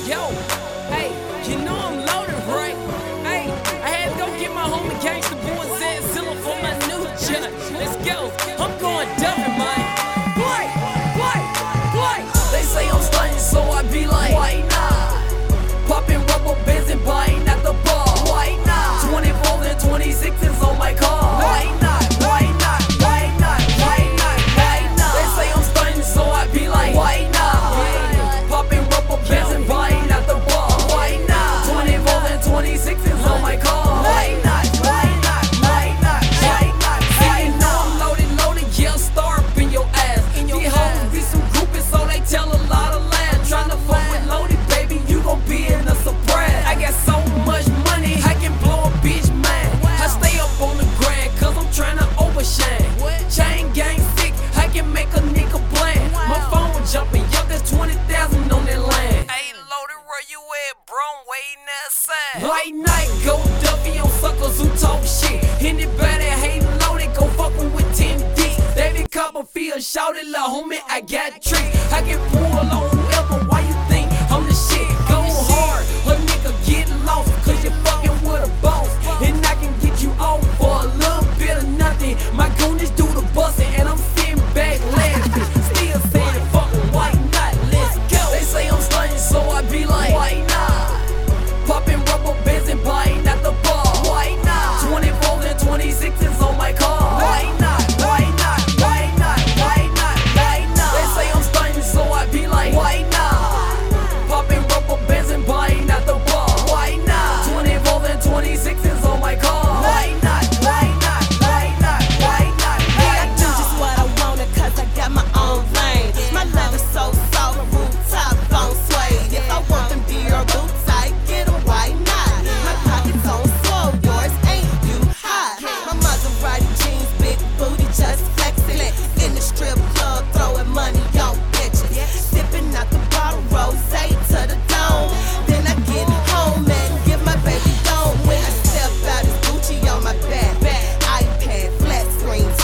Yo, hey, you know I'm loaded, right? Hey, I had to go get my homie Gangsta Boy Zilla for my new judge. Let's go, I'm going dumping, man. Boy. They say I'm stunting, so I be like, why not? Popping rubber bands and buying at the bar. Why not? 24s and 26s on my car. Why not? Why not? Why not? Why not? Why not? They say I'm stunting, so I be like, why not? Popping rubber bands and buying at the bar. Why not? 24s and 26s on my car. Why not? Why not? Why not? Why not? See, you know I'm loaded, yeah, star up in your ass. These hoes be some groupies, so they tell a lot of lies. Tryna fuck with loaded, baby, you gon' be in a surprise. I got so much money, I can blow a bitch mind. I stay up on the grind, cause I'm tryna overshine. Chain gang sick, I can make a nigga blind. My phone jumping, yo, there's 20,000 on that line. Hey, loaded, where you at, bro? I'm waiting outside. White night, go Duffy on suckers who talk shit. Anybody hating loaded, go fuckin' with 10 D. David Copperfield shouted, la homie, I got tricks. I can pull on